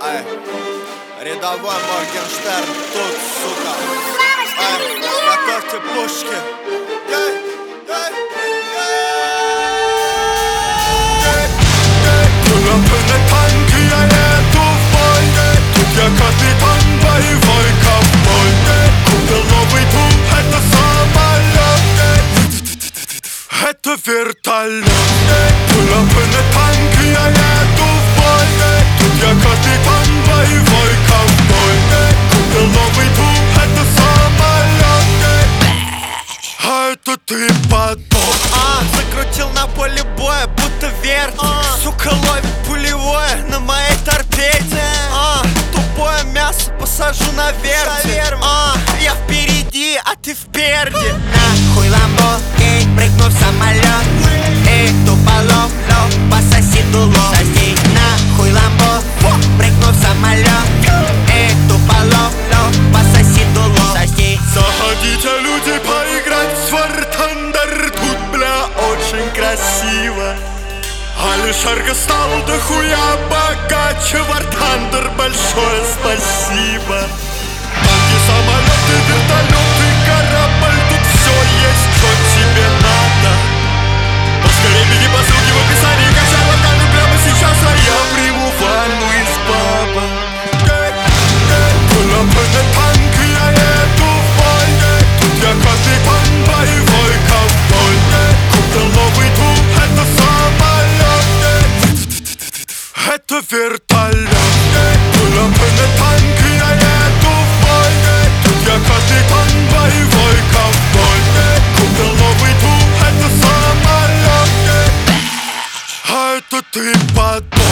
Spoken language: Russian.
Ай, рядовой Моргенштерн тут, сука. Ай, готовьте пушки. Напевне танки, я еду в бой. Тут я капитан, боевой ковбой. Купил новый дом, это самолет. Это вертолет. Напевне танки, я еду в бой. Тут я капитан, боевой ковбой. Купил новый дом, это самолет. А это ты подох. Закрутил на поле боя, будто вертик. Сука, ловит пулевое на моей торпеде. Тупое мясо посажу на вертик. Я впереди, а ты впереди. Нахуй ламбо, прыгну в самолет. Туполов, пососи дуло. Соси, нахуй ламбо, прыгну в самолет. Туполов, пососи дуло. Соси. Заходите, люди, поиграть в War Thunder. Тут, бля, очень красиво. Алишерка стал дохуя богаче. War Thunder, большое спасибо. Танки, самолеты, вертолеты, корабль. Тут все есть, что тебе надо. Поскорее беги по ссылке в описании. Качай локальный прямо сейчас, а я приму ванну из баба. Напевне танки, я еду в бой. Тут я капитан, боевой ковбой. Купил новый дом, это самолет. Это вертолет. Напевне танки, я еду в бой. Тут я капитан, боевой ковбой. Купил новый дом, это самолет. А это ты подох.